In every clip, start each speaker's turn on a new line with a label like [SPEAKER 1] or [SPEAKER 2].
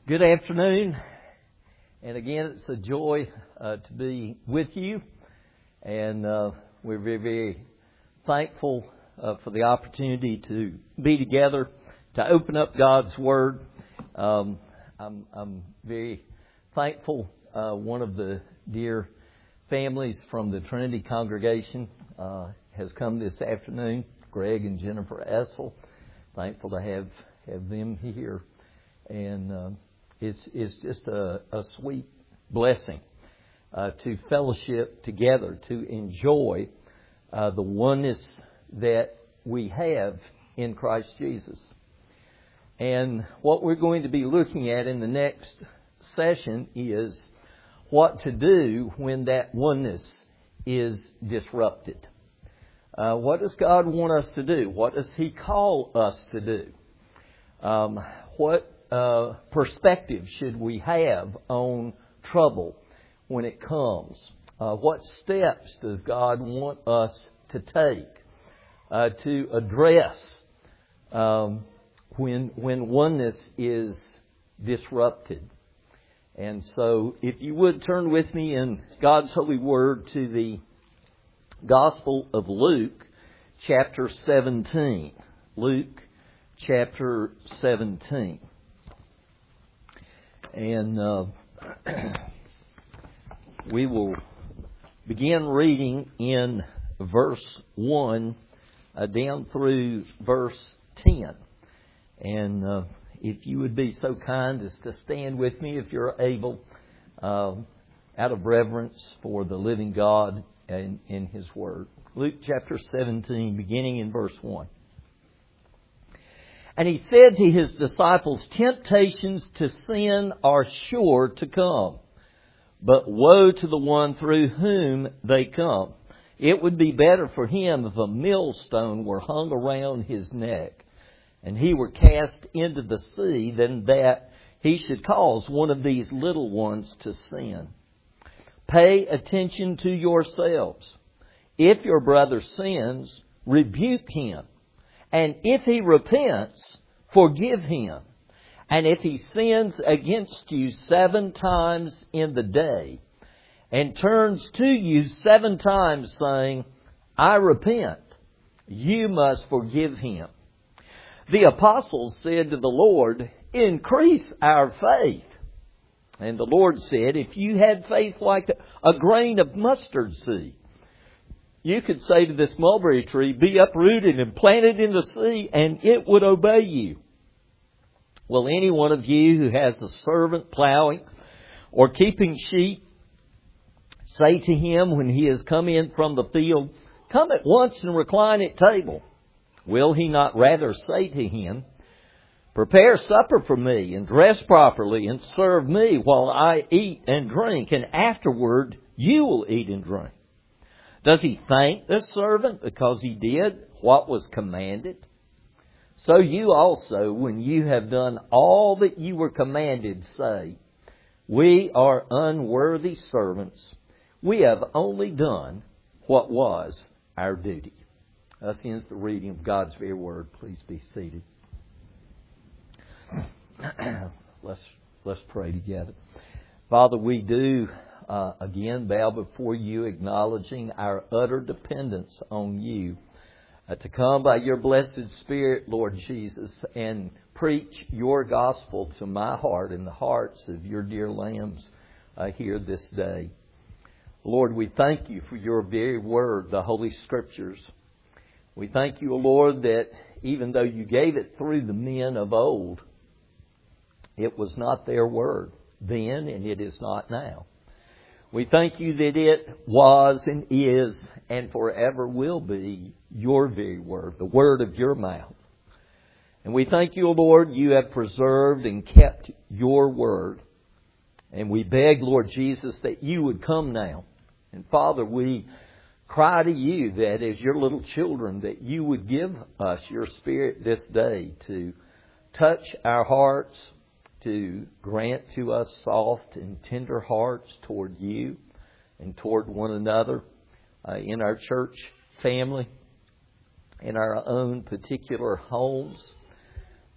[SPEAKER 1] Good afternoon, and again, it's a joy to be with you, and we're very, very thankful for the opportunity to be together to open up God's Word. I'm very thankful. One of the dear families from the Trinity congregation has come this afternoon, Greg and Jennifer Essel. Thankful to have them here, and it's just a sweet blessing to fellowship together, to enjoy the oneness that we have in Christ Jesus. And what we're going to be looking at in the next session is what to do when that oneness is disrupted. What does God want us to do? What does He call us to do? What perspective should we have on trouble when it comes? What steps does God want us to take to address when oneness is disrupted? And so, if you would turn with me in God's holy word to the Gospel of Luke, chapter 17. Luke, chapter 17. And we will begin reading in verse 1 down through verse 10. And if you would be so kind as to stand with me if you're able, out of reverence for the living God and in His Word. Luke chapter 17, beginning in verse 1. And He said to His disciples, "Temptations to sin are sure to come, but woe to the one through whom they come. It would be better for him if a millstone were hung around his neck, and he were cast into the sea, than that he should cause one of these little ones to sin. Pay attention to yourselves. If your brother sins, rebuke him. And if he repents, forgive him. And if he sins against you 7 times in the day, and turns to you 7 times saying, 'I repent,' you must forgive him." The apostles said to the Lord, "Increase our faith." And the Lord said, "If you had faith like a grain of mustard seed, you could say to this mulberry tree, 'Be uprooted and planted in the sea,' and it would obey you. Will any one of you who has a servant plowing or keeping sheep say to him when he has come in from the field, 'Come at once and recline at table'? Will he not rather say to him, 'Prepare supper for me and dress properly and serve me while I eat and drink, and afterward you will eat and drink'? Does he thank the servant because he did what was commanded? So you also, when you have done all that you were commanded, say, 'We are unworthy servants. We have only done what was our duty.'" Thus ends the reading of God's very word. Please be seated. Let's pray together. Father, we do again bow before you, acknowledging our utter dependence on you to come by your blessed Spirit, Lord Jesus, and preach your gospel to my heart and the hearts of your dear lambs here this day. Lord, we thank you for your very word, the Holy Scriptures. We thank you, Lord, that even though you gave it through the men of old, it was not their word then, and it is not now. We thank you that it was and is and forever will be your very word, the word of your mouth. And we thank you, Lord, you have preserved and kept your word. And we beg, Lord Jesus, that you would come now. And Father, we cry to you that as your little children, that you would give us your Spirit this day to touch our hearts, to grant to us soft and tender hearts toward you and toward one another in our church family, in our own particular homes.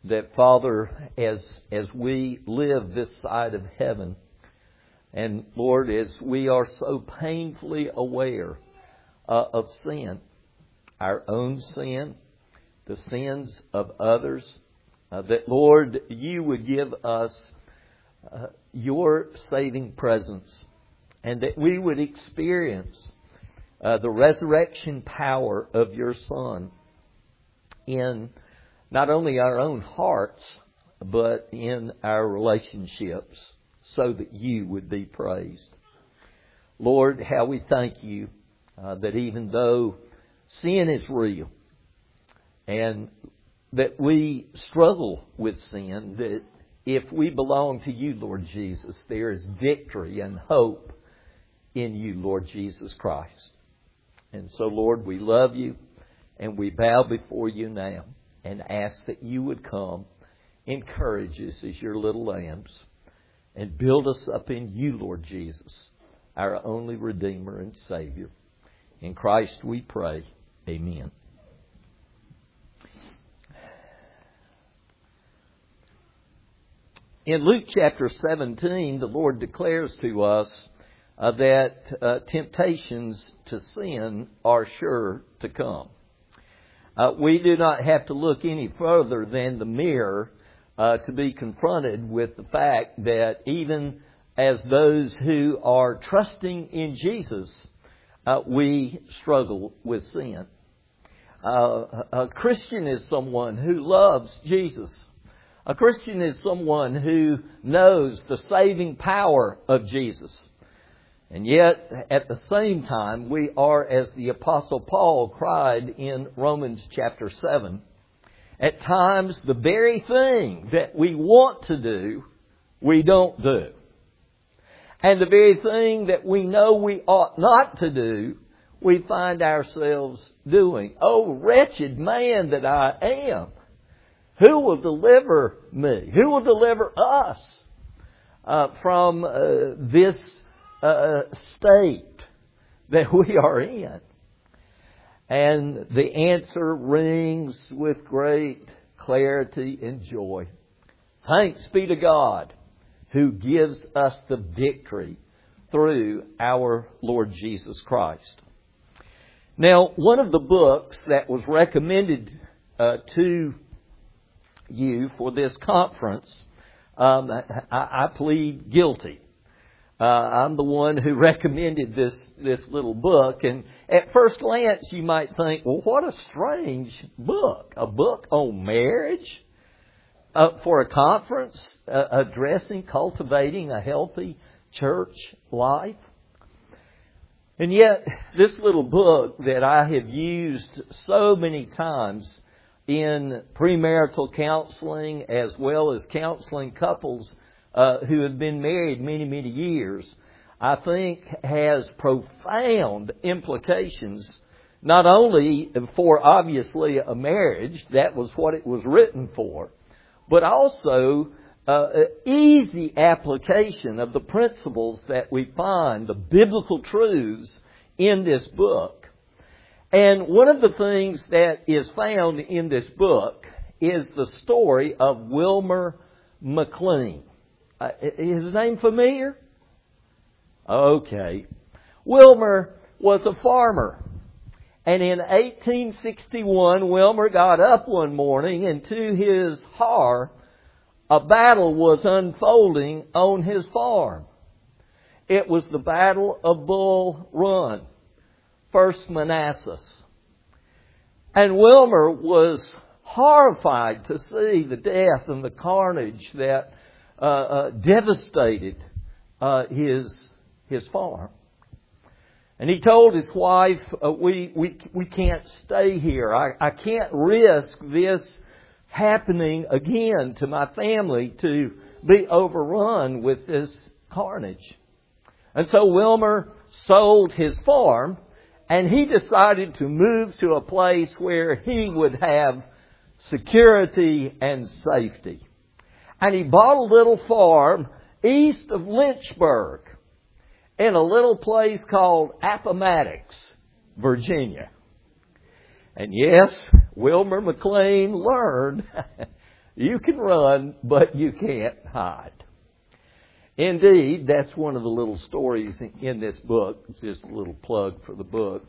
[SPEAKER 1] that, Father, as we live this side of heaven, and Lord, as we are so painfully aware of sin, our own sin, the sins of others, that, Lord, you would give us your saving presence, and that we would experience the resurrection power of your Son in not only our own hearts, but in our relationships, so that you would be praised. Lord, how we thank you that even though sin is real, and that we struggle with sin, that if we belong to you, Lord Jesus, there is victory and hope in you, Lord Jesus Christ. And so, Lord, we love you, and we bow before you now and ask that you would come, encourage us as your little lambs, and build us up in you, Lord Jesus, our only Redeemer and Savior. In Christ we pray. Amen. In Luke chapter 17, the Lord declares to us that temptations to sin are sure to come. We do not have to look any further than the mirror to be confronted with the fact that even as those who are trusting in Jesus, we struggle with sin. A Christian is someone who loves Jesus. A Christian is someone who knows the saving power of Jesus. And yet, at the same time, we are, as the Apostle Paul cried in Romans chapter 7, at times the very thing that we want to do, we don't do. And the very thing that we know we ought not to do, we find ourselves doing. Oh, wretched man that I am! Who will deliver me? Who will deliver us from this state that we are in? And the answer rings with great clarity and joy. Thanks be to God who gives us the victory through our Lord Jesus Christ. Now, one of the books that was recommended to you for this conference, I plead guilty. I'm the one who recommended this little book, and at first glance you might think, well, what a strange book. A book on marriage for a conference addressing, cultivating a healthy church life. And yet, this little book that I have used so many times in premarital counseling, as well as counseling couples who have been married many, many years, I think has profound implications, not only for obviously a marriage, that was what it was written for, but also easy application of the principles that we find, the biblical truths in this book. And one of the things that is found in this book is the story of Wilmer McLean. Is his name familiar? Okay. Wilmer was a farmer. And in 1861, Wilmer got up one morning, and to his horror, a battle was unfolding on his farm. It was the Battle of Bull Run, First Manassas. And Wilmer was horrified to see the death and the carnage that devastated his farm. And he told his wife, we can't stay here. I can't risk this happening again to my family, to be overrun with this carnage. And so Wilmer sold his farm, and he decided to move to a place where he would have security and safety. And he bought a little farm east of Lynchburg in a little place called Appomattox, Virginia. And yes, Wilmer McLean learned You can run, but you can't hide. Indeed, that's one of the little stories in this book. Just a little plug for the book.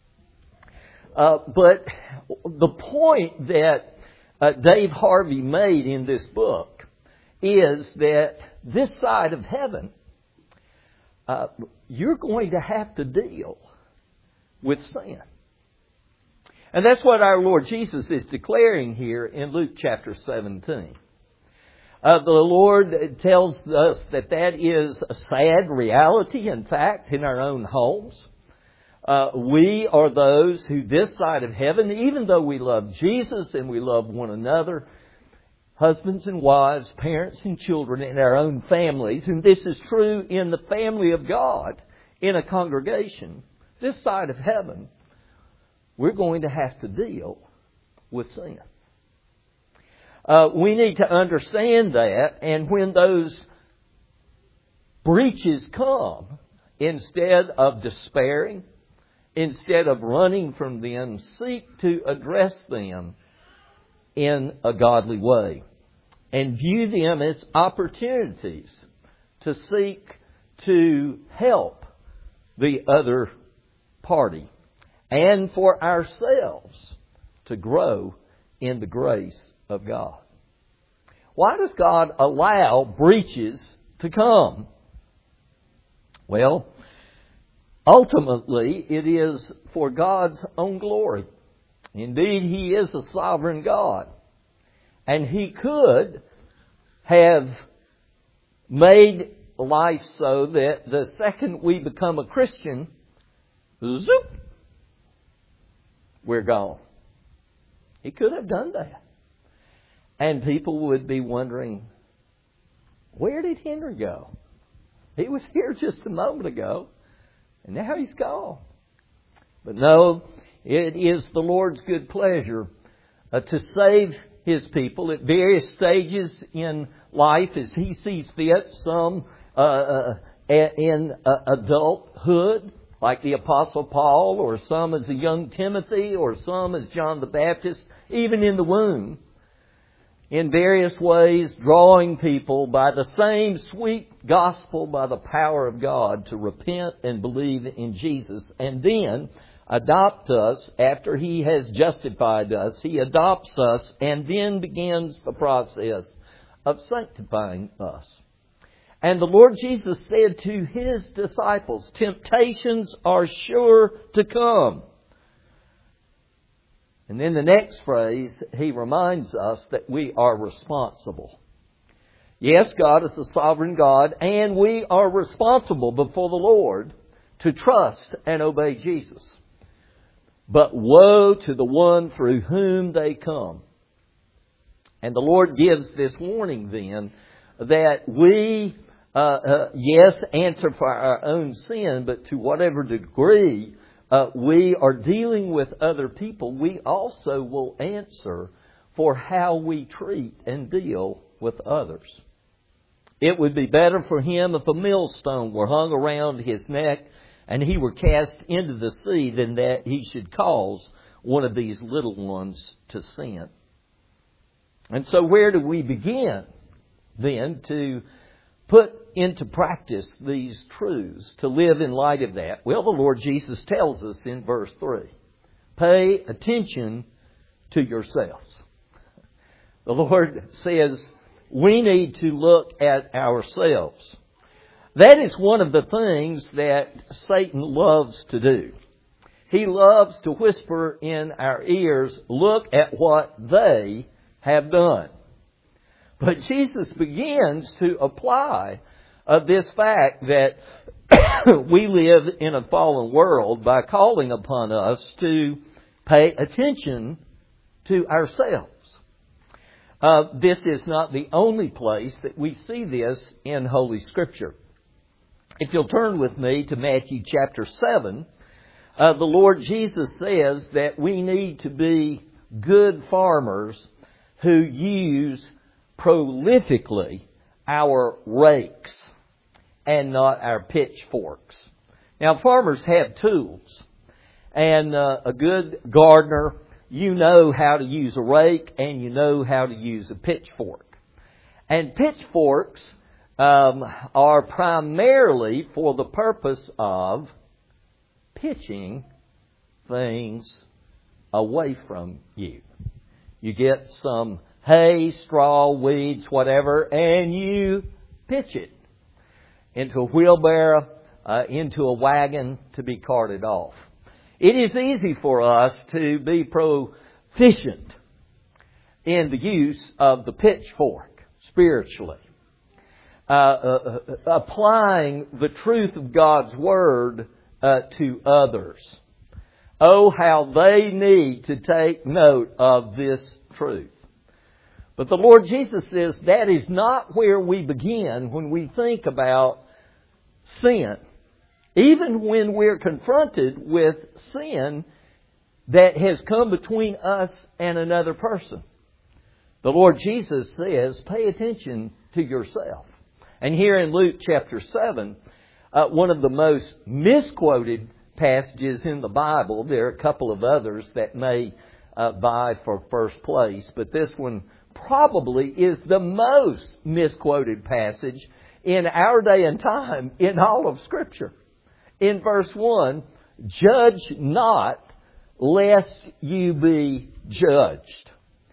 [SPEAKER 1] But the point that Dave Harvey made in this book is that this side of heaven, you're going to have to deal with sin. And that's what our Lord Jesus is declaring here in Luke chapter 17. The Lord tells us that is a sad reality, in fact, in our own homes. We are those who this side of heaven, even though we love Jesus and we love one another, husbands and wives, parents and children in our own families, and this is true in the family of God, in a congregation, this side of heaven, we're going to have to deal with sin. We need to understand that, and when those breaches come, instead of despairing, instead of running from them, seek to address them in a godly way and view them as opportunities to seek to help the other party and for ourselves to grow in the grace of God. Why does God allow breaches to come? Well, ultimately, it is for God's own glory. Indeed, He is a sovereign God. And He could have made life so that the second we become a Christian, zoop, we're gone. He could have done that. And people would be wondering, where did Henry go? He was here just a moment ago, and now he's gone. But no, it is the Lord's good pleasure to save His people at various stages in life as He sees fit. Some in adulthood, like the Apostle Paul, or some as a young Timothy, or some as John the Baptist, even in the womb. In various ways, drawing people by the same sweet gospel, by the power of God, to repent and believe in Jesus, and then adopt us after He has justified us. He adopts us and then begins the process of sanctifying us. And the Lord Jesus said to His disciples, temptations are sure to come. And then the next phrase, He reminds us that we are responsible. Yes, God is a sovereign God, and we are responsible before the Lord to trust and obey Jesus. But woe to the one through whom they come. And the Lord gives this warning then that we, yes, answer for our own sin, but to whatever degree we are dealing with other people, we also will answer for how we treat and deal with others. It would be better for him if a millstone were hung around his neck and he were cast into the sea than that he should cause one of these little ones to sin. And so where do we begin then to put into practice these truths, to live in light of that? Well, the Lord Jesus tells us in verse 3, pay attention to yourselves. The Lord says we need to look at ourselves. That is one of the things that Satan loves to do. He loves to whisper in our ears, look at what they have done. But Jesus begins to apply this fact that we live in a fallen world by calling upon us to pay attention to ourselves. This is not the only place that we see this in Holy Scripture. If you'll turn with me to Matthew chapter 7, the Lord Jesus says that we need to be good farmers who use prolifically our rakes and not our pitchforks. Now, farmers have tools, and a good gardener you know how to use a rake and you know how to use a pitchfork. And pitchforks are primarily for the purpose of pitching things away from you. You get some hay, straw, weeds, whatever, and you pitch it into a wheelbarrow, into a wagon to be carted off. It is easy for us to be proficient in the use of the pitchfork spiritually. Applying the truth of God's Word to others. Oh, how they need to take note of this truth. But the Lord Jesus says that is not where we begin when we think about sin. Even when we're confronted with sin that has come between us and another person. The Lord Jesus says, pay attention to yourself. And here in Luke chapter 7, one of the most misquoted passages in the Bible, there are a couple of others that may vie for first place, but this one probably is the most misquoted passage in our day and time in all of Scripture. In verse 1, judge not lest you be judged.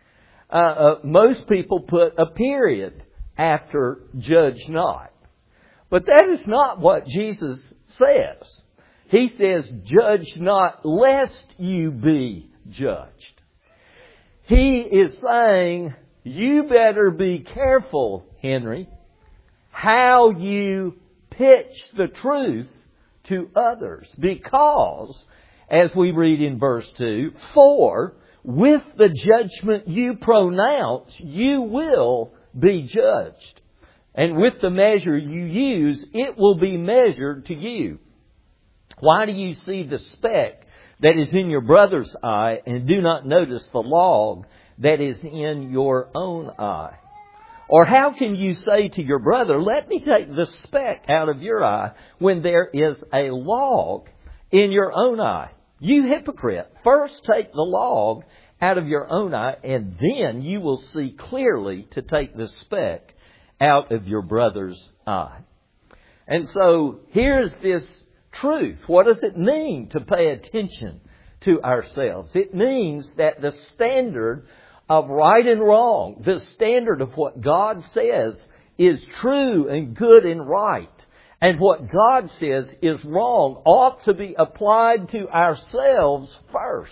[SPEAKER 1] Most people put a period after judge not. But that is not what Jesus says. He says, judge not lest you be judged. He is saying, you better be careful, Henry, how you pitch the truth to others. Because, as we read in verse 2, for with the judgment you pronounce, you will be judged. And with the measure you use, it will be measured to you. Why do you see the speck that is in your brother's eye and do not notice the log that is in your own eye? Or how can you say to your brother, let me take the speck out of your eye when there is a log in your own eye? You hypocrite, first take the log out of your own eye, and then you will see clearly to take the speck out of your brother's eye. And so here's this truth. What does it mean to pay attention to ourselves? It means that the standard of right and wrong, the standard of what God says is true and good and right, and what God says is wrong, ought to be applied to ourselves first.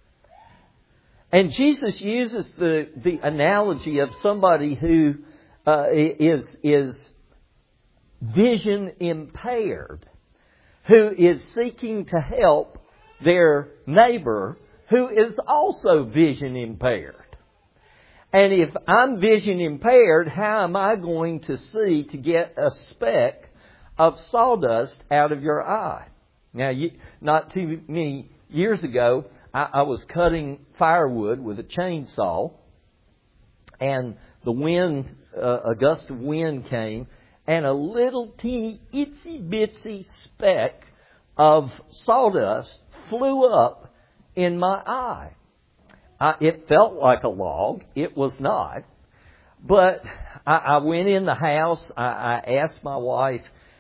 [SPEAKER 1] And Jesus uses the analogy of somebody who is vision impaired, who is seeking to help their neighbor who is also vision impaired. And if I'm vision impaired, how am I going to see to get a speck of sawdust out of your eye? Now, not too many years ago, I was cutting firewood with a chainsaw, and the wind, a gust of wind came, and a little teeny itsy bitsy speck of sawdust flew up in my eye. It felt like a log. It was not. But I went in the house. I asked my wife,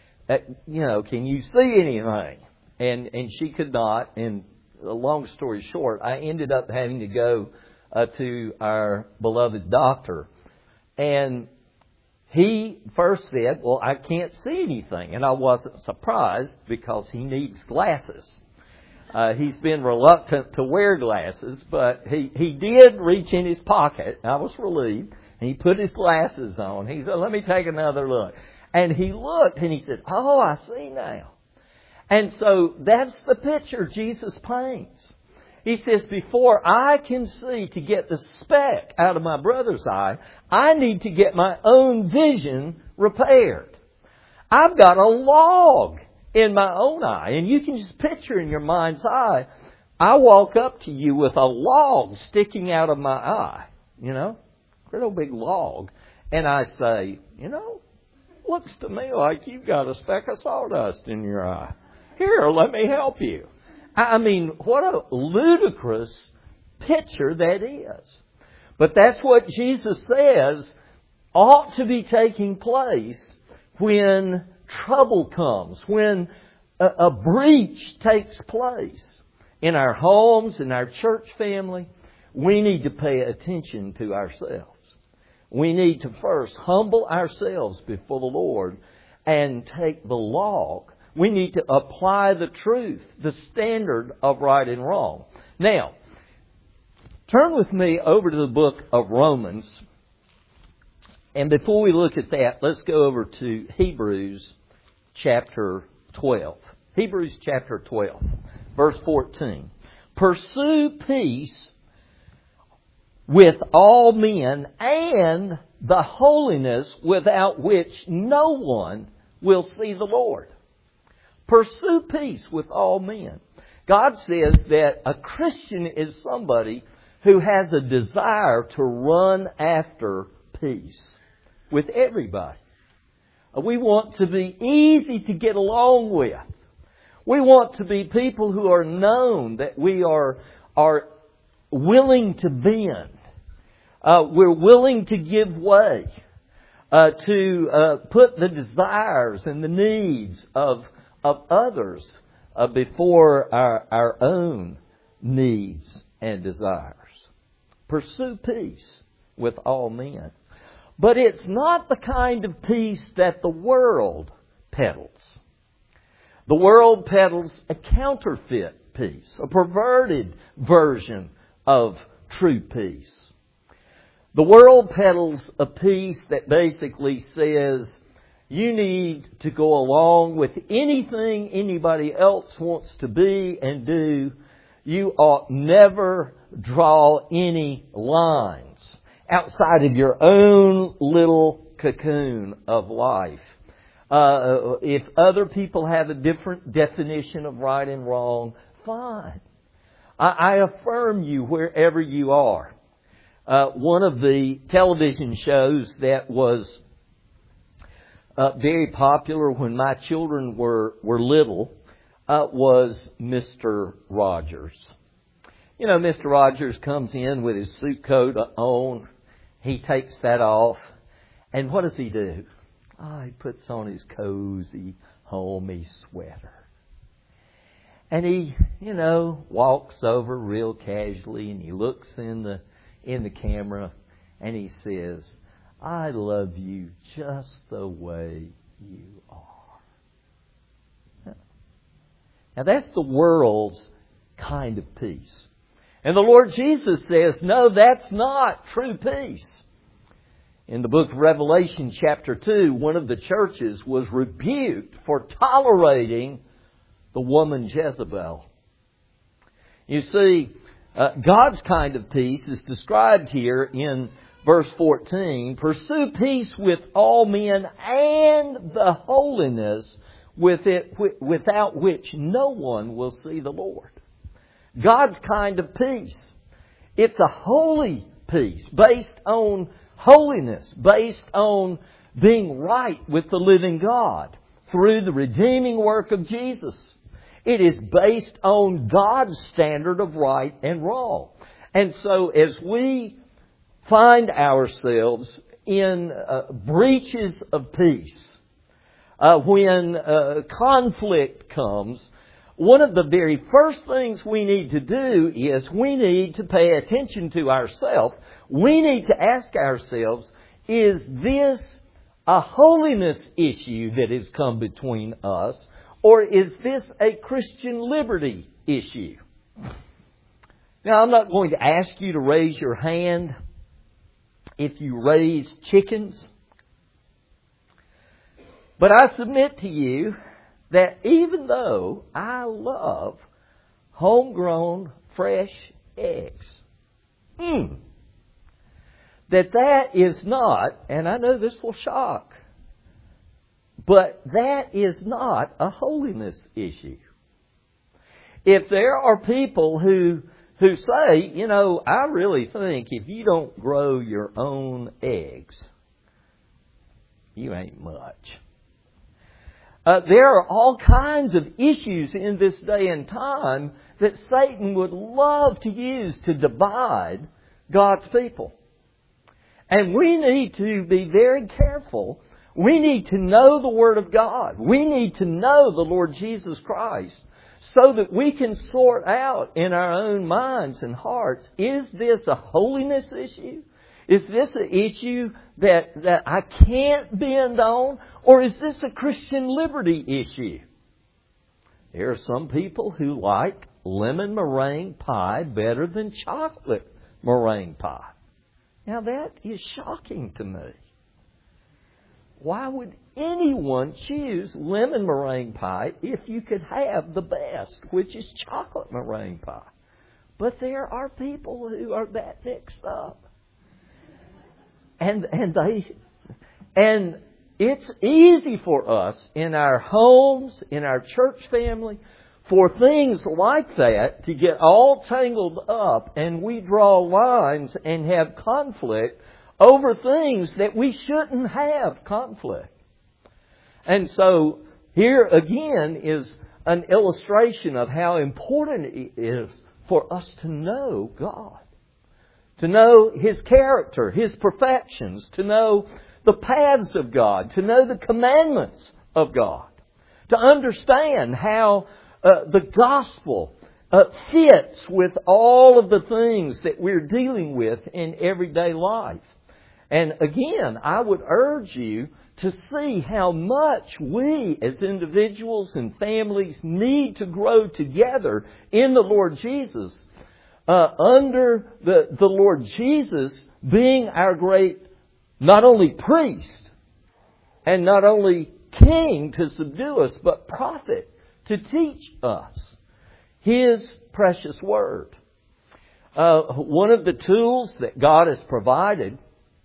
[SPEAKER 1] can you see anything? And she could not. And long story short, I ended up having to go to our beloved doctor. And he first said, well, I can't see anything. And I wasn't surprised because he needs glasses. He's been reluctant to wear glasses, but he did reach in his pocket. I was relieved. And he put his glasses on. He said, let me take another look. And he looked and he said, oh, I see now. And so that's the picture Jesus paints. He says, before I can see to get the speck out of my brother's eye, I need to get my own vision repaired. I've got a log in my own eye. And you can just picture in your mind's eye, I walk up to you with a log sticking out of my eye, real big log. And I say, looks to me like you've got a speck of sawdust in your eye. Here, let me help you. I mean, what a ludicrous picture that is. But that's what Jesus says ought to be taking place when trouble comes, when a breach takes place in our homes, in our church family. We need to pay attention to ourselves. We need to first humble ourselves before the Lord and take the log. We need to apply the truth, the standard of right and wrong. Now, turn with me over to the book of Romans. And before we look at that, let's go over to Hebrews chapter 12. Hebrews chapter 12, verse 14. Pursue peace with all men and the holiness without which no one will see the Lord. Pursue peace with all men. God says that a Christian is somebody who has a desire to run after peace with everybody. We want to be easy to get along with. We want to be people who are known, that we are willing to bend. We're willing to give way, to put the desires and the needs of others before our own needs and desires. Pursue peace with all men. But it's not the kind of peace that the world peddles. The world peddles a counterfeit peace, a perverted version of true peace. The world peddles a peace that basically says you need to go along with anything anybody else wants to be and do. You ought never draw any lines outside of your own little cocoon of life. If other people have a different definition of right and wrong, fine. I affirm you wherever you are. One of the television shows that was very popular when my children were little was Mr. Rogers. You know, Mr. Rogers comes in with his suit coat on. He takes that off. And what does he do? He puts on his cozy, homey sweater. And he, walks over real casually and he looks in the camera and he says, I love you just the way you are. Now that's the world's kind of peace. And the Lord Jesus says, no, that's not true peace. In the book of Revelation chapter 2, one of the churches was rebuked for tolerating the woman Jezebel. You see, God's kind of peace is described here in verse 14. Pursue peace with all men and the holiness without which no one will see the Lord. God's kind of peace. It's a holy peace based on holiness, based on being right with the living God through the redeeming work of Jesus. It is based on God's standard of right and wrong. And so as we find ourselves in breaches of peace, when conflict comes, one of the very first things we need to do is we need to pay attention to ourselves. We need to ask ourselves, is this a holiness issue that has come between us, or is this a Christian liberty issue? Now, I'm not going to ask you to raise your hand if you raise chickens, but I submit to you that even though I love homegrown, fresh eggs, that is not, and I know this will shock, but that is not a holiness issue. If there are people who say, I really think if you don't grow your own eggs, you ain't much. There are all kinds of issues in this day and time that Satan would love to use to divide God's people. And we need to be very careful. We need to know the Word of God. We need to know the Lord Jesus Christ so that we can sort out in our own minds and hearts, is this a holiness issue? Is this an issue that I can't bend on? Or is this a Christian liberty issue? There are some people who like lemon meringue pie better than chocolate meringue pie. Now that is shocking to me. Why would anyone choose lemon meringue pie if you could have the best, which is chocolate meringue pie? But there are people who are that mixed up. And it's easy for us in our homes, in our church family, for things like that to get all tangled up, and we draw lines and have conflict over things that we shouldn't have conflict. And so here again is an illustration of how important it is for us to know God, to know His character, His perfections, to know the paths of God, to know the commandments of God, to understand how the gospel fits with all of the things that we're dealing with in everyday life. And again, I would urge you to see how much we as individuals and families need to grow together in the Lord Jesus, under the Lord Jesus being our great, not only priest and not only king to subdue us, but prophet to teach us His precious Word. One of the tools that God has provided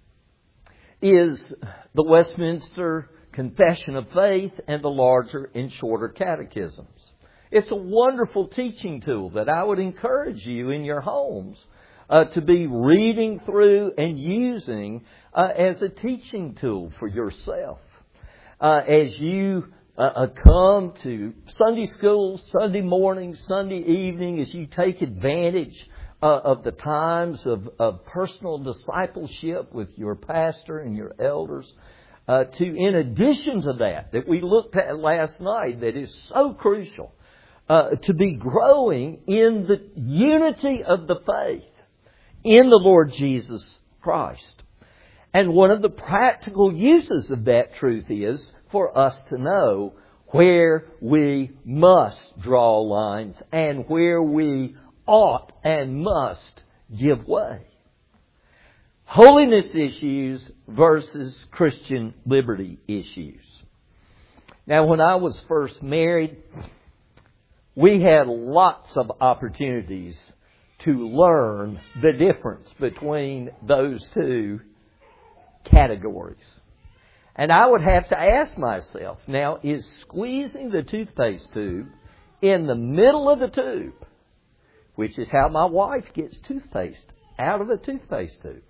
[SPEAKER 1] is the Westminster Confession of Faith and the larger and shorter catechisms. It's a wonderful teaching tool that I would encourage you in your homes to be reading through and using as a teaching tool for yourself. As you come to Sunday school, Sunday morning, Sunday evening, as you take advantage of the times of personal discipleship with your pastor and your elders, in addition to that we looked at last night, that is so crucial, to be growing in the unity of the faith in the Lord Jesus Christ. And one of the practical uses of that truth is for us to know where we must draw lines and where we ought and must give way. Holiness issues versus Christian liberty issues. Now, when I was first married, we had lots of opportunities to learn the difference between those two categories. And I would have to ask myself, now, is squeezing the toothpaste tube in the middle of the tube, which is how my wife gets toothpaste out of the toothpaste tube,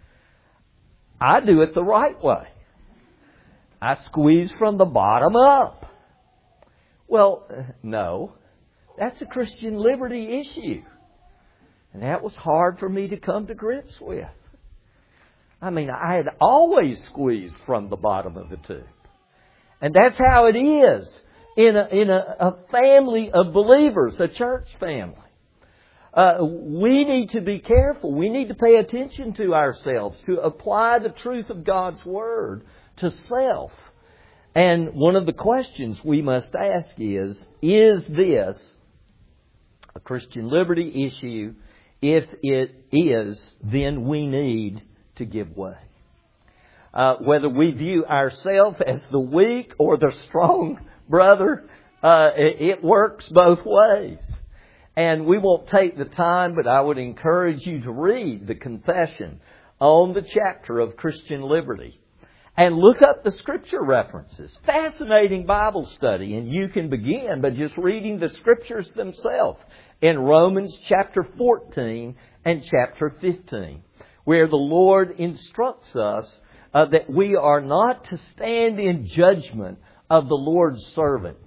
[SPEAKER 1] I do it the right way. I squeeze from the bottom up. Well, no, that's a Christian liberty issue. And that was hard for me to come to grips with. I mean, I had always squeezed from the bottom of the tube. And that's how it is in a family of believers, a church family. We need to be careful. We need to pay attention to ourselves, to apply the truth of God's Word to self. And one of the questions we must ask is this a Christian liberty issue? If it is, then we need to give way. Whether we view ourselves as the weak or the strong brother, it works both ways. And we won't take the time, but I would encourage you to read the confession on the chapter of Christian liberty and look up the Scripture references. Fascinating Bible study, and you can begin by just reading the Scriptures themselves in Romans chapter 14 and chapter 15, where the Lord instructs us that we are not to stand in judgment of the Lord's servant.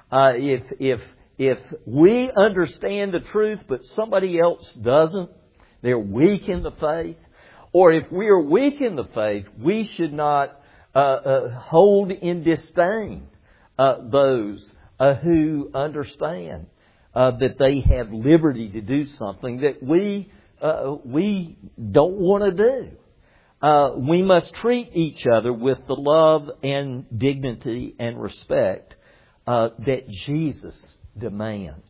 [SPEAKER 1] If we understand the truth but somebody else doesn't, they're weak in the faith. Or if we are weak in the faith, we should not hold in disdain those who understand that they have liberty to do something that we don't want to do. We must treat each other with the love and dignity and respect that Jesus demands.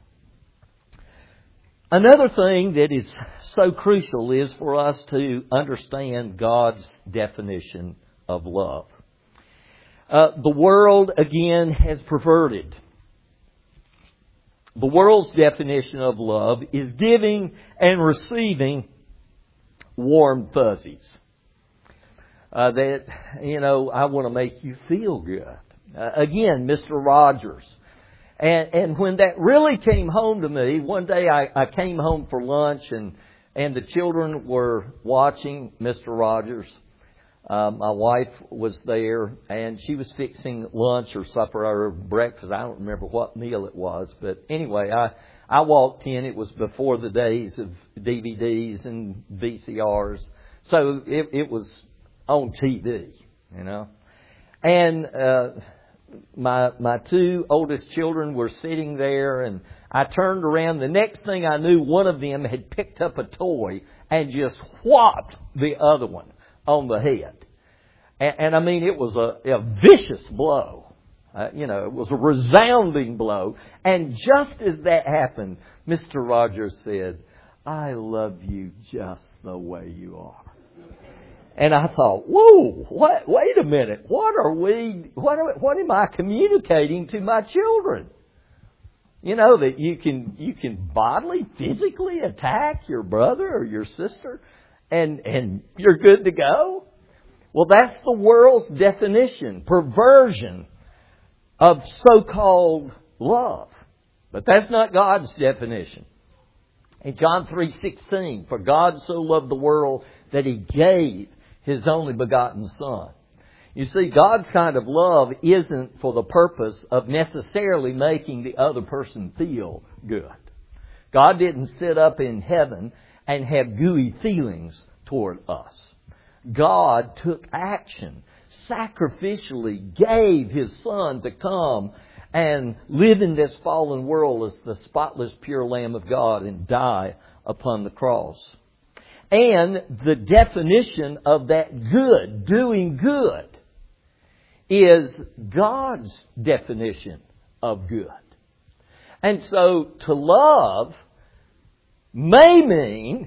[SPEAKER 1] Another thing that is so crucial is for us to understand God's definition of love. The world, again, has perverted. The world's definition of love is giving and receiving warm fuzzies. I want to make you feel good. Again, Mr. Rogers. And when that really came home to me, one day I came home for lunch and the children were watching Mr. Rogers. My wife was there and she was fixing lunch or supper or breakfast. I don't remember what meal it was. But anyway, I walked in. It was before the days of DVDs and VCRs. So it was on TV, you know. And my two oldest children were sitting there, and I turned around. The next thing I knew, one of them had picked up a toy and just whopped the other one on the head. And I mean, it was a vicious blow. It was a resounding blow. And just as that happened, Mr. Rogers said, "I love you just the way you are." And I thought, whoa, wait a minute. What am I communicating to my children? You know, that you can bodily, physically attack your brother or your sister and you're good to go? Well, that's the world's definition, perversion of so-called love. But that's not God's definition. In John 3:16, for God so loved the world that He gave His only begotten Son. You see, God's kind of love isn't for the purpose of necessarily making the other person feel good. God didn't sit up in heaven and have gooey feelings toward us. God took action, sacrificially gave His Son to come and live in this fallen world as the spotless, pure Lamb of God and die upon the cross. And the definition of that good, doing good, is God's definition of good. And so to love may mean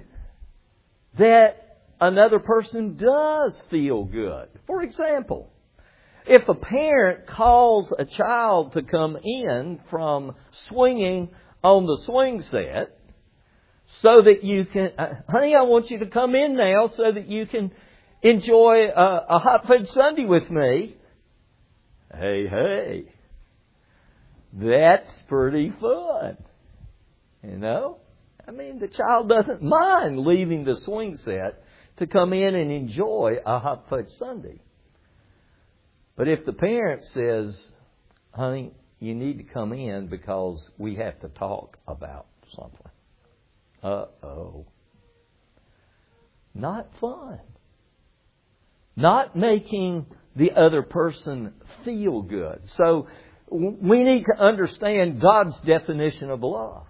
[SPEAKER 1] that another person does feel good. For example, if a parent calls a child to come in from swinging on the swing set, so that you can, honey, I want you to come in now so that you can enjoy a hot fudge sundae with me. Hey, that's pretty fun. You know? I mean, the child doesn't mind leaving the swing set to come in and enjoy a hot fudge sundae. But if the parent says, honey, you need to come in because we have to talk about something. Uh-oh. Not fun. Not making the other person feel good. So we need to understand God's definition of love.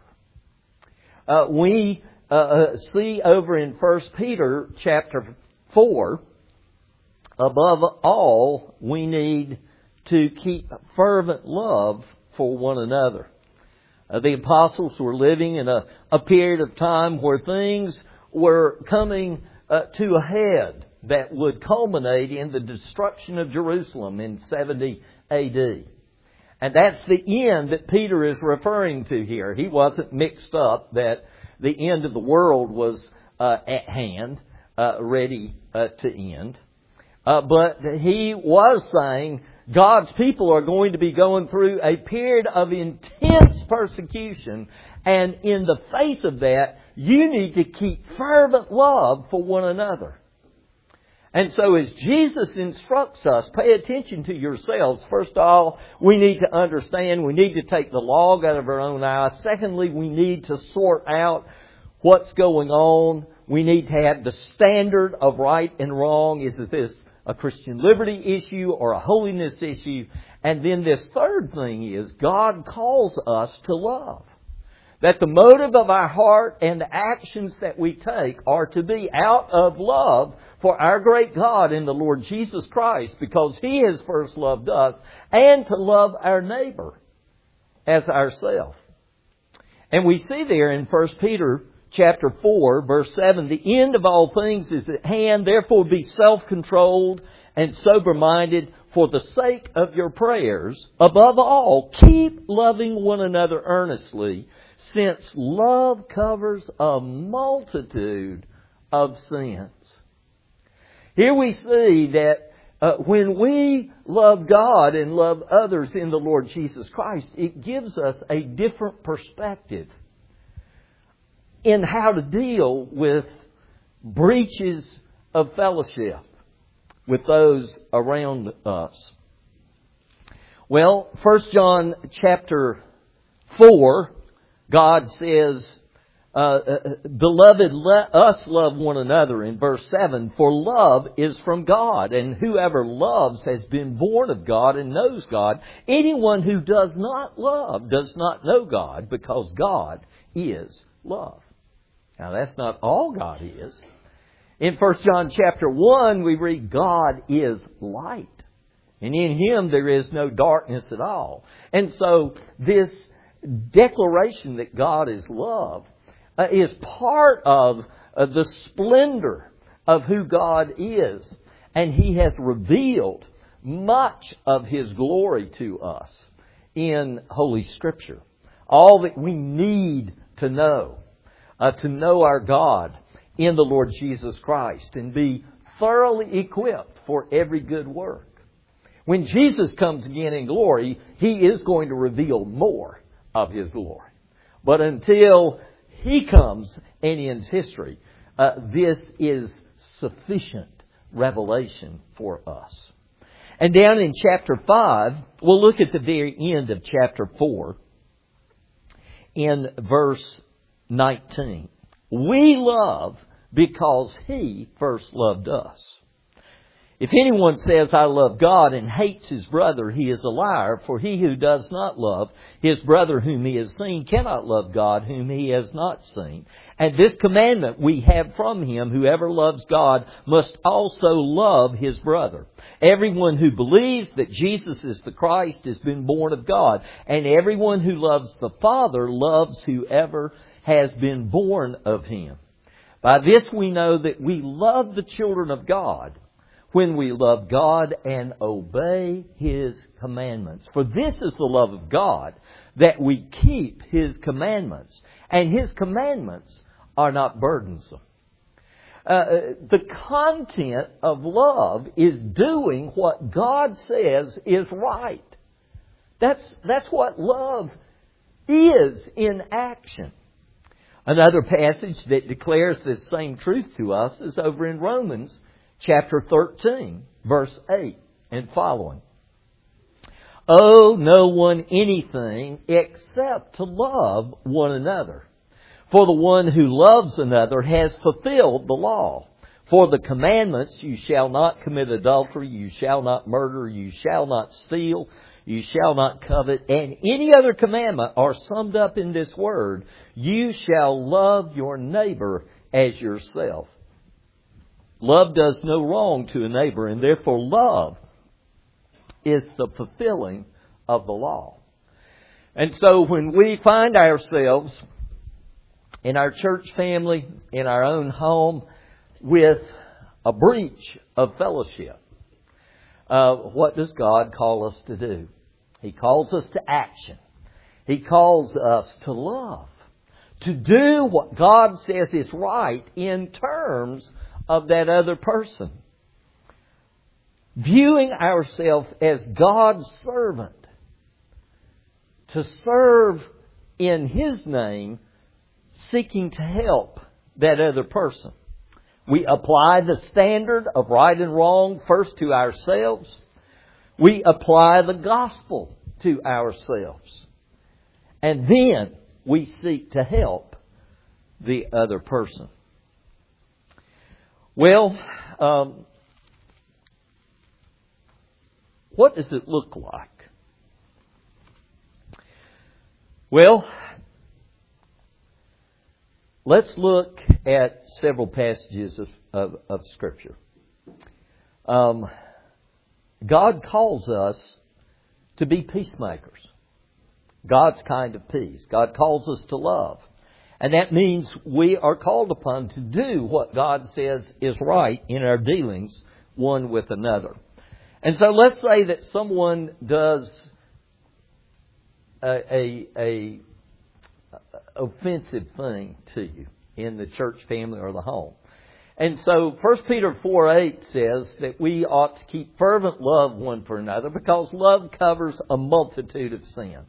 [SPEAKER 1] We see over in 1 Peter chapter 4, above all, we need to keep fervent love for one another. The apostles were living in a period of time where things were coming to a head that would culminate in the destruction of Jerusalem in 70 A.D. And that's the end that Peter is referring to here. He wasn't mixed up that the end of the world was at hand, ready to end. But he was saying God's people are going to be going through a period of intense persecution. And in the face of that, you need to keep fervent love for one another. And so as Jesus instructs us, pay attention to yourselves. First of all, we need to understand, we need to take the log out of our own eye. Secondly, we need to sort out what's going on. We need to have the standard of right and wrong. Is this a Christian liberty issue or a holiness issue? And then this third thing is God calls us to love. That the motive of our heart and the actions that we take are to be out of love for our great God in the Lord Jesus Christ, because He has first loved us, and to love our neighbor as ourselves. And we see there in 1 Peter chapter 4, verse 7, the end of all things is at hand, therefore be self-controlled and sober-minded for the sake of your prayers. Above all, keep loving one another earnestly, since love covers a multitude of sins. Here we see that when we love God and love others in the Lord Jesus Christ, it gives us a different perspective in how to deal with breaches of fellowship with those around us. Well, 1 John chapter 4, God says, Beloved, let us love one another, in verse 7, for love is from God, and whoever loves has been born of God and knows God. Anyone who does not love does not know God, because God is love. Now, that's not all God is. In 1 John chapter 1, we read, God is light, and in Him there is no darkness at all. And so this declaration that God is love is part of the splendor of who God is. And He has revealed much of His glory to us in Holy Scripture. All that we need to know our God in the Lord Jesus Christ and be thoroughly equipped for every good work. When Jesus comes again in glory, He is going to reveal more of His glory. But until He comes and ends history, this is sufficient revelation for us. And down in chapter 5, we'll look at the very end of chapter 4 in verse 19. We love because He first loved us. If anyone says, I love God, and hates his brother, he is a liar. For he who does not love his brother whom he has seen cannot love God whom he has not seen. And this commandment we have from Him, whoever loves God must also love his brother. Everyone who believes that Jesus is the Christ has been born of God. And everyone who loves the Father loves whoever has been born of Him. By this we know that we love the children of God, when we love God and obey His commandments. For this is the love of God, that we keep His commandments. And His commandments are not burdensome. The content of love is doing what God says is right. That's what love is in action. Another passage that declares this same truth to us is over in Romans chapter 13, verse 8 and following. Owe no one anything except to love one another. For the one who loves another has fulfilled the law. For the commandments, you shall not commit adultery, you shall not murder, you shall not steal, you shall not covet, and any other commandment are summed up in this word, you shall love your neighbor as yourself. Love does no wrong to a neighbor, and therefore love is the fulfilling of the law. And so when we find ourselves in our church family, in our own home, with a breach of fellowship, what does God call us to do? He calls us to action. He calls us to love. To do what God says is right in terms of that other person. Viewing ourselves as God's servant. To serve in His name, seeking to help that other person. We apply the standard of right and wrong first to ourselves. We apply the gospel to ourselves. And then we seek to help the other person. Well, what does it look like? Well, let's look at several passages of Scripture. God calls us to be peacemakers. God's kind of peace. God calls us to love. And that means we are called upon to do what God says is right in our dealings one with another. And so let's say that someone does a offensive thing to you in the church family or the home. And so 1 Peter 4:8 says that we ought to keep fervent love one for another because love covers a multitude of sins.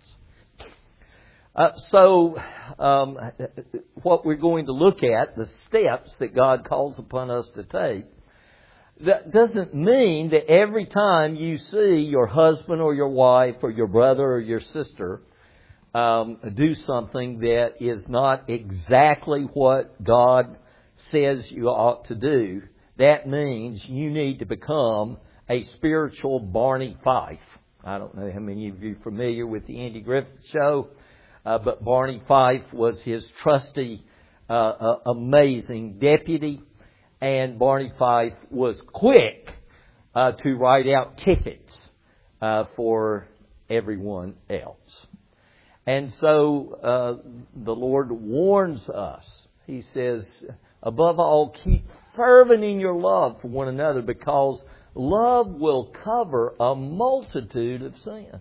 [SPEAKER 1] What we're going to look at, the steps that God calls upon us to take, that doesn't mean that every time you see your husband or your wife or your brother or your sister do something that is not exactly what God says you ought to do, that means you need to become a spiritual Barney Fife. I don't know how many of you are familiar with the Andy Griffith Show, but Barney Fife was his trusty, amazing deputy, and Barney Fife was quick to write out tickets for everyone else. And so the Lord warns us. He says, above all, keep fervent in your love for one another because love will cover a multitude of sins.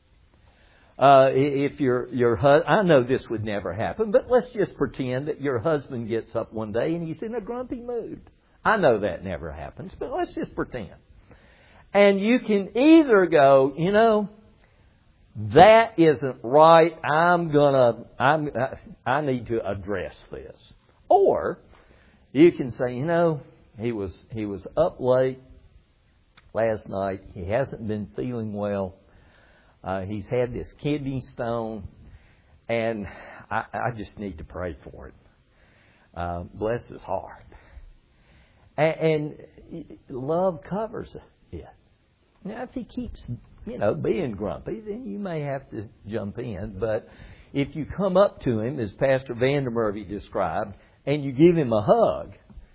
[SPEAKER 1] If your husband, I know this would never happen, but let's just pretend that your husband gets up one day and he's in a grumpy mood. I know that never happens, but let's just pretend. And you can either go, that isn't right. I need to address this. Or you can say, he was up late last night. He hasn't been feeling well. He's had this kidney stone, and I just need to pray for it. Bless his heart. And love covers it. Now, if he keeps, being grumpy, then you may have to jump in. But if you come up to him, as Pastor Vandermervy described, and you give him a hug,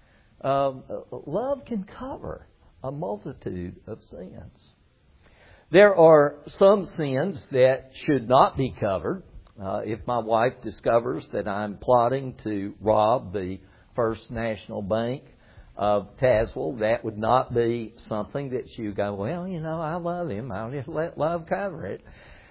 [SPEAKER 1] love can cover a multitude of sins. There are some sins that should not be covered. If my wife discovers that I'm plotting to rob the First National Bank of Tazewell, that would not be something that you go, well, I love him. I'll just let love cover it.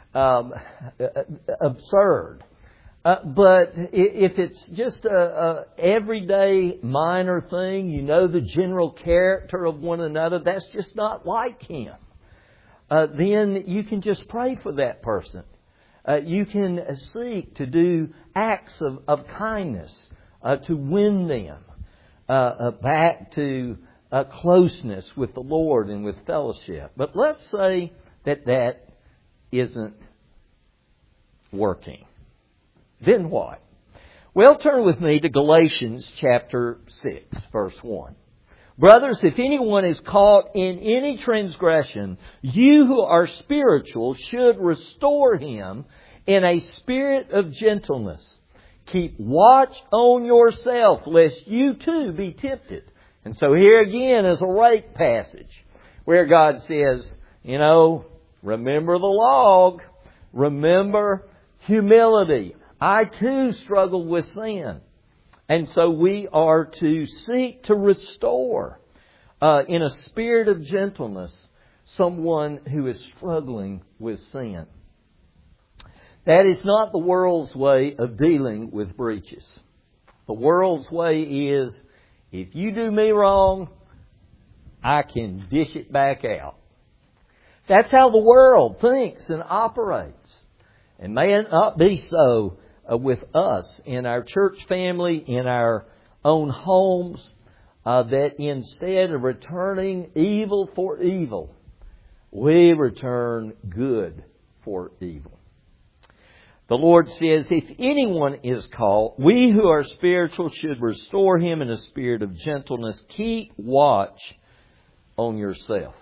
[SPEAKER 1] Absurd. But if it's just a everyday minor thing, the general character of one another, that's just not like him. Then you can just pray for that person. You can seek to do acts of kindness to win them back to closeness with the Lord and with fellowship. But let's say that isn't working. Then what? Well, turn with me to Galatians chapter 6, verse 1. Brothers, if anyone is caught in any transgression, you who are spiritual should restore him in a spirit of gentleness. Keep watch on yourself, lest you too be tempted. And so here again is a rape passage where God says, remember the log, remember humility. I too struggle with sin. And so we are to seek to restore in a spirit of gentleness someone who is struggling with sin. That is not the world's way of dealing with breaches. The world's way is, if you do me wrong, I can dish it back out. That's how the world thinks and operates. And may it not be so with us in our church family, in our own homes. that instead of returning evil for evil, we return good for evil. The Lord says, if anyone is caught, we who are spiritual should restore him in a spirit of gentleness. Keep watch on yourself.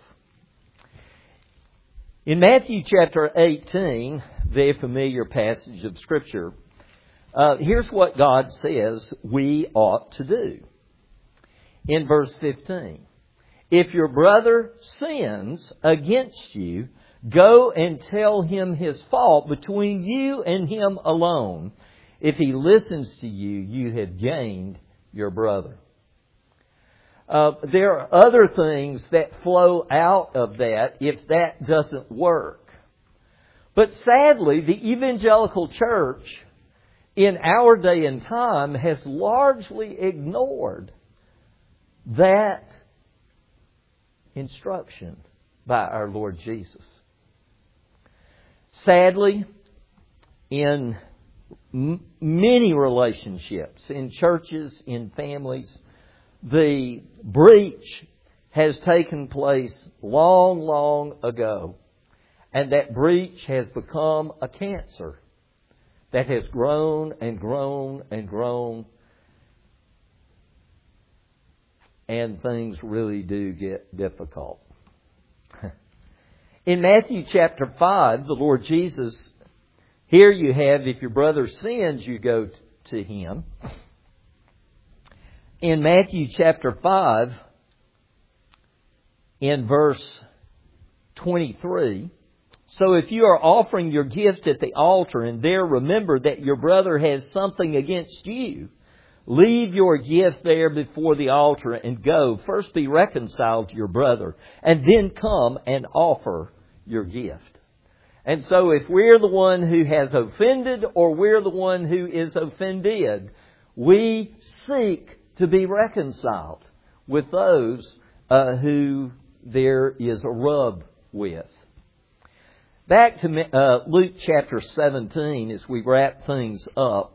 [SPEAKER 1] In Matthew chapter 18, very familiar passage of Scripture, here's what God says we ought to do. In verse 15, if your brother sins against you, go and tell him his fault between you and him alone. If he listens to you, you have gained your brother. There are other things that flow out of that if that doesn't work. But sadly, the evangelical church in our day and time has largely ignored that instruction by our Lord Jesus. Sadly, in many relationships, in churches, in families, the breach has taken place long, long ago. And that breach has become a cancer that has grown and grown and grown. And things really do get difficult. In Matthew chapter 5, the Lord Jesus, here you have, if your brother sins, you go to him. In Matthew chapter 5, in verse 23, so if you are offering your gift at the altar and there remember that your brother has something against you, leave your gift there before the altar and go. First be reconciled to your brother and then come and offer your gift. And so if we're the one who has offended or we're the one who is offended, we seek to be reconciled with those who there is a rub with. Back to Luke chapter 17 as we wrap things up.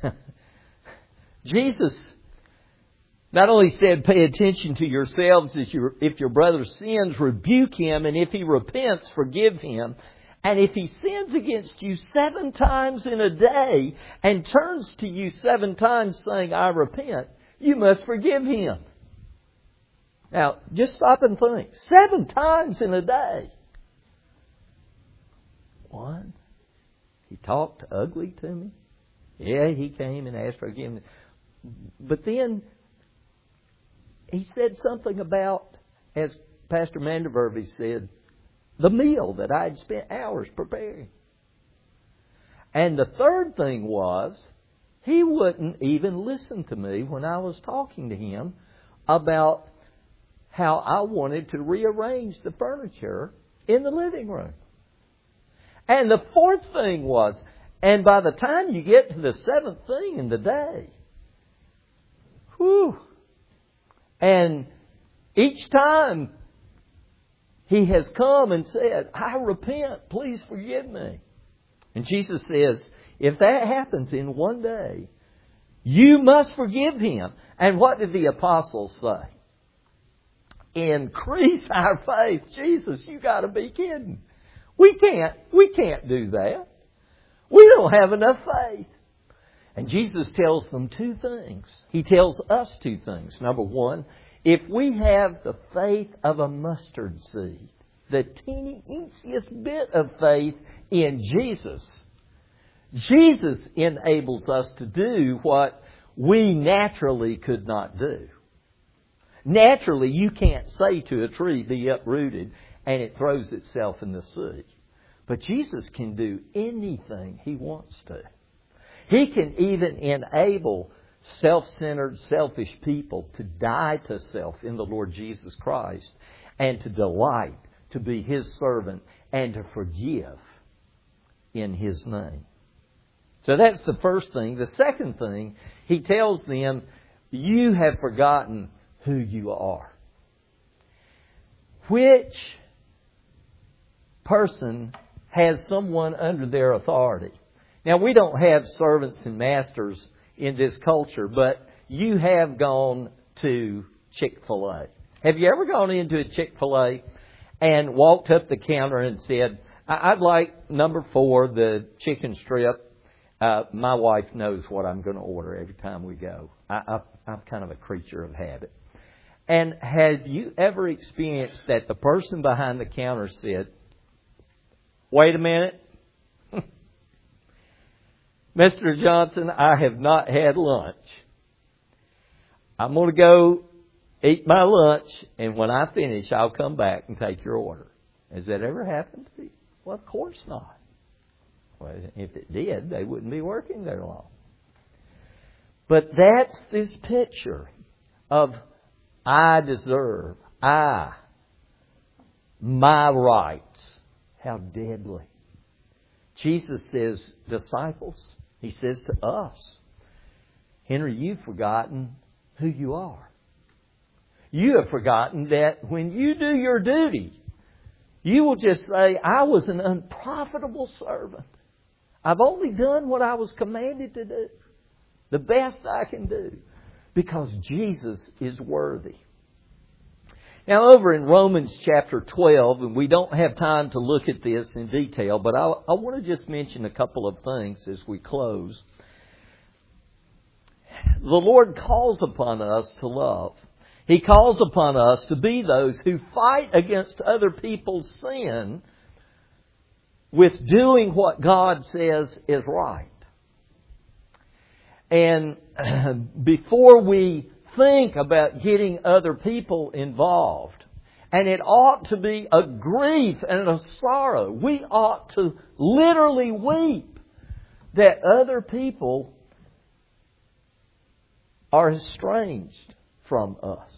[SPEAKER 1] Jesus not only said, pay attention to yourselves if your brother sins, rebuke him, and if he repents, forgive him. And if he sins against you 7 times in a day and turns to you 7 times saying, I repent, you must forgive him. Now, just stop and think. 7 times in a day. 1, he talked ugly to me. Yeah, he came and asked for forgiveness. But then he said something about, as Pastor Manderverby said, the meal that I had spent hours preparing. And the third thing was, he wouldn't even listen to me when I was talking to him about how I wanted to rearrange the furniture in the living room. And the fourth thing was, and by the time you get to the 7th thing in the day, whew, and each time he has come and said, I repent, please forgive me. And Jesus says, if that happens in one day, you must forgive him. And what did the apostles say? Increase our faith. Jesus, you got to be kidding. We can't do that. We don't have enough faith. And Jesus tells them 2 things. He tells us 2 things. Number 1, if we have the faith of a mustard seed, the teeny easiest bit of faith in Jesus, Jesus enables us to do what we naturally could not do. Naturally, you can't say to a tree, be uprooted, and it throws itself in the sea. But Jesus can do anything He wants to. He can even enable self-centered, selfish people to die to self in the Lord Jesus Christ and to delight to be His servant and to forgive in His name. So that's the first thing. The second thing, He tells them, you have forgotten who you are. Which person has someone under their authority? Now, we don't have servants and masters in this culture, but you have gone to Chick-fil-A. Have you ever gone into a Chick-fil-A and walked up the counter and said, I'd like number 4, the chicken strip. My wife knows what I'm going to order every time we go. I'm kind of a creature of habit. And have you ever experienced that the person behind the counter said, wait a minute, Mr. Johnson, I have not had lunch. I'm going to go eat my lunch, and when I finish, I'll come back and take your order. Has that ever happened to you? Well, of course not. Well, if it did, they wouldn't be working there long. But that's this picture of I deserve, my rights. How deadly. Jesus says, disciples, He says to us, Henry, you've forgotten who you are. You have forgotten that when you do your duty, you will just say, I was an unprofitable servant. I've only done what I was commanded to do. The best I can do. Because Jesus is worthy. Now over in Romans chapter 12, and we don't have time to look at this in detail, but I want to just mention a couple of things as we close. The Lord calls upon us to love. He calls upon us to be those who fight against other people's sin with doing what God says is right. And before we think about getting other people involved, and it ought to be a grief and a sorrow, we ought to literally weep that other people are estranged from us.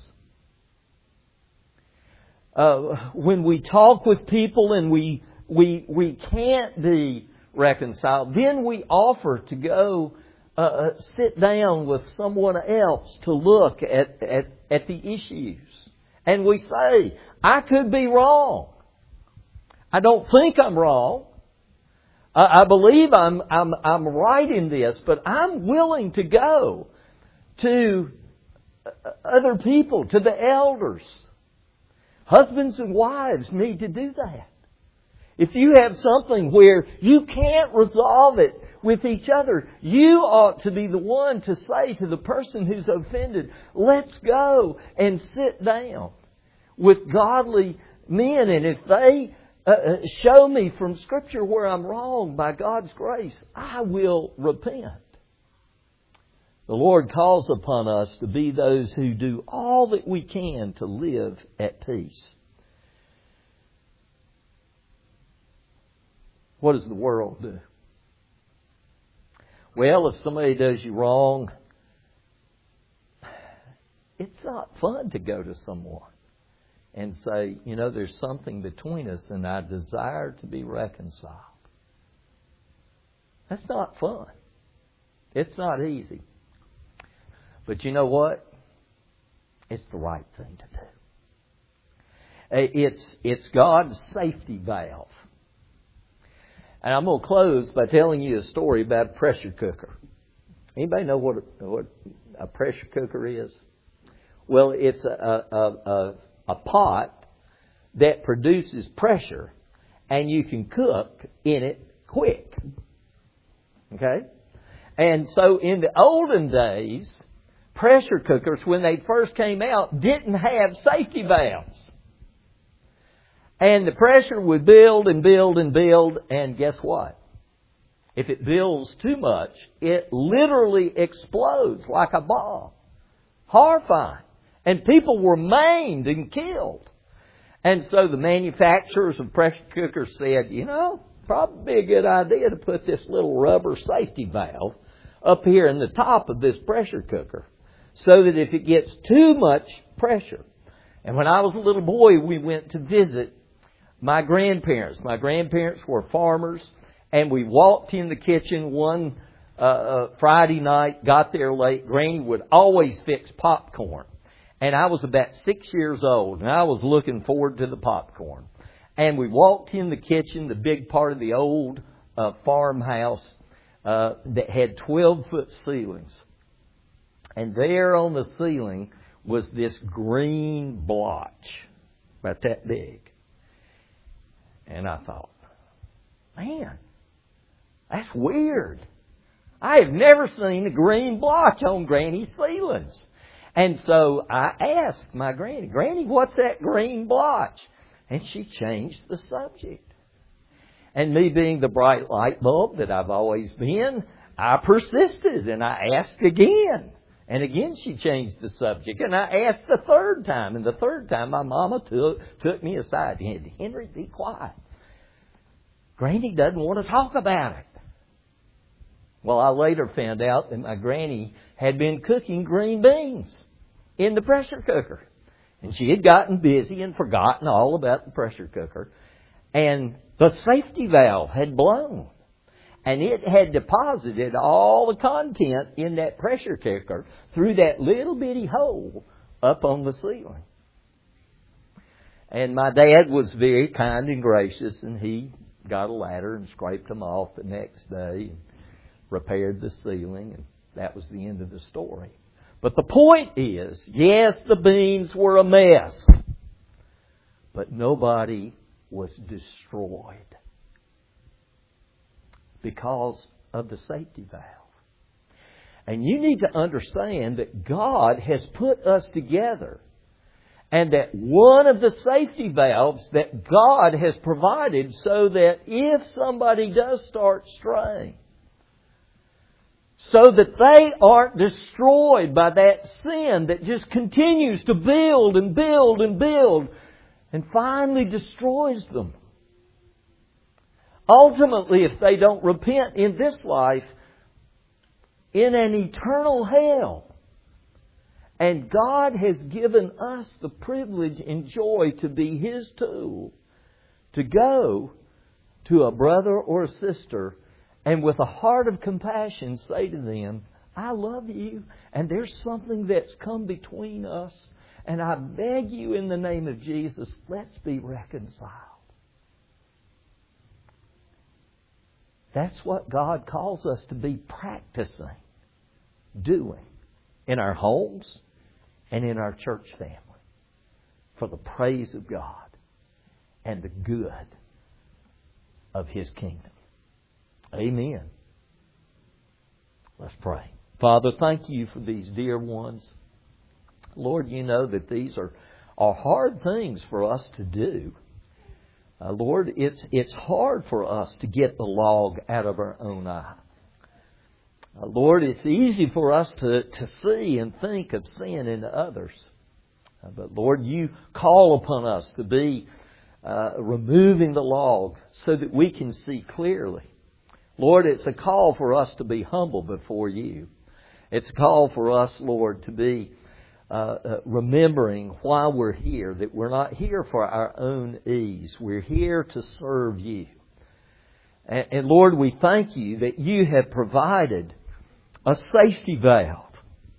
[SPEAKER 1] When we talk with people and we can't be reconciled, then we offer to go sit down with someone else to look at the issues. And we say, I could be wrong. I don't think I'm wrong. I believe I'm right in this, but I'm willing to go to other people, to the elders. Husbands and wives need to do that. If you have something where you can't resolve it with each other, you ought to be the one to say to the person who's offended, let's go and sit down with godly men. And if they show me from Scripture where I'm wrong, by God's grace, I will repent. The Lord calls upon us to be those who do all that we can to live at peace. What does the world do? Well, if somebody does you wrong, it's not fun to go to someone and say, you know, there's something between us and I desire to be reconciled. That's not fun. It's not easy. But you know what? It's the right thing to do. It's God's safety valve. And I'm going to close by telling you a story about a pressure cooker. Anybody know what a pressure cooker is? Well, it's a pot that produces pressure, and you can cook in it quick. Okay? And so in the olden days, pressure cookers, when they first came out, didn't have safety valves. And the pressure would build and build and build, and guess what? If it builds too much, it literally explodes like a bomb. Horrifying. And people were maimed and killed. And so the manufacturers of pressure cookers said, you know, probably a good idea to put this little rubber safety valve up here in the top of this pressure cooker, so that if it gets too much pressure. And when I was a little boy, we went to visit my grandparents. My grandparents were farmers, and we walked in the kitchen one Friday night, got there late. Granny would always fix popcorn. And I was about 6 years old, and I was looking forward to the popcorn. And we walked in the kitchen, the big part of the old farmhouse that had 12-foot ceilings. And there on the ceiling was this green blotch, about that big. And I thought, man, that's weird. I have never seen a green blotch on Granny's ceilings. And so I asked my Granny, Granny, what's that green blotch? And she changed the subject. And me being the bright light bulb that I've always been, I persisted and I asked again. And again she changed the subject. And I asked the third time. And the third time my mama took me aside and said, Henry, be quiet. Granny doesn't want to talk about it. Well, I later found out that my Granny had been cooking green beans in the pressure cooker. And she had gotten busy and forgotten all about the pressure cooker. And the safety valve had blown. And it had deposited all the content in that pressure cooker through that little bitty hole up on the ceiling. And my dad was very kind and gracious, and he got a ladder and scraped them off the next day and repaired the ceiling, and that was the end of the story. But the point is, yes, the beans were a mess, but nobody was destroyed because of the safety valve. And you need to understand that God has put us together, and that one of the safety valves that God has provided so that if somebody does start straying, so that they aren't destroyed by that sin that just continues to build and build and build and finally destroys them. Ultimately, if they don't repent in this life, in an eternal hell. And God has given us the privilege and joy to be His tool, to go to a brother or a sister and with a heart of compassion say to them, I love you, and there's something that's come between us, and I beg you in the name of Jesus, let's be reconciled. That's what God calls us to be practicing, doing in our homes and in our church family for the praise of God and the good of His kingdom. Amen. Let's pray. Father, thank you for these dear ones. Lord, you know that these are hard things for us to do. Lord, it's hard for us to get the log out of our own eye. Lord, it's easy for us to see and think of sin in others. But Lord, you call upon us to be removing the log so that we can see clearly. Lord, it's a call for us to be humble before you. It's a call for us, Lord, to be remembering why we're here, that we're not here for our own ease. We're here to serve you. And Lord, we thank you that you have provided a safety valve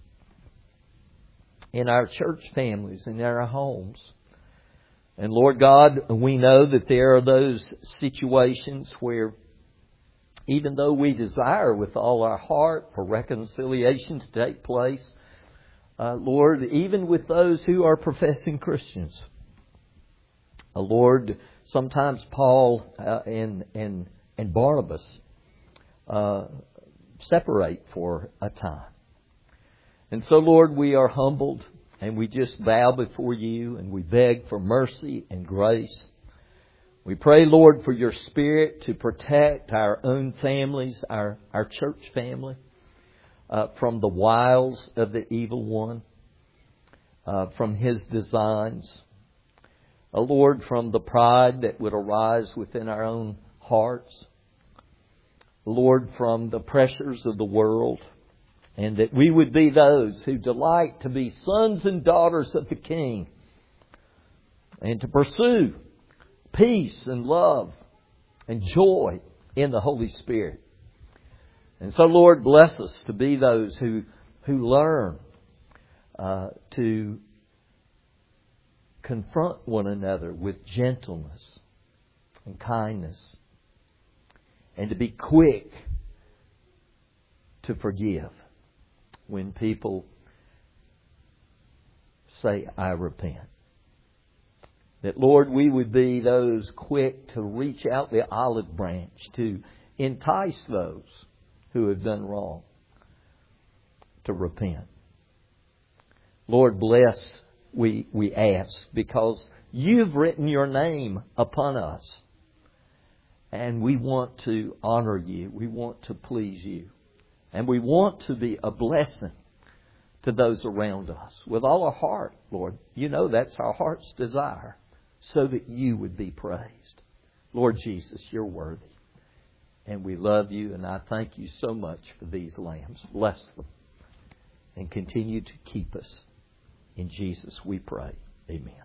[SPEAKER 1] in our church families and in our homes. And Lord God, we know that there are those situations where even though we desire with all our heart for reconciliation to take place, Lord, even with those who are professing Christians, Lord, sometimes Paul and Barnabas separate for a time. And so, Lord, we are humbled and we just bow before you and we beg for mercy and grace. We pray, Lord, for your Spirit to protect our own families, our church family, from the wiles of the evil one, from his designs. Lord, from the pride that would arise within our own hearts. Lord, from the pressures of the world, and that we would be those who delight to be sons and daughters of the King, and to pursue peace and love and joy in the Holy Spirit. And so, Lord, bless us to be those who learn to confront one another with gentleness and kindness, and to be quick to forgive when people say, I repent. That, Lord, we would be those quick to reach out the olive branch to entice those who have done wrong to repent. Lord, bless, we ask, because You've written Your name upon us. And we want to honor You. We want to please You. And we want to be a blessing to those around us with all our heart, Lord. You know that's our heart's desire, so that You would be praised. Lord Jesus, You're worthy. And we love You, and I thank You so much for these lambs. Bless them and continue to keep us. In Jesus we pray. Amen.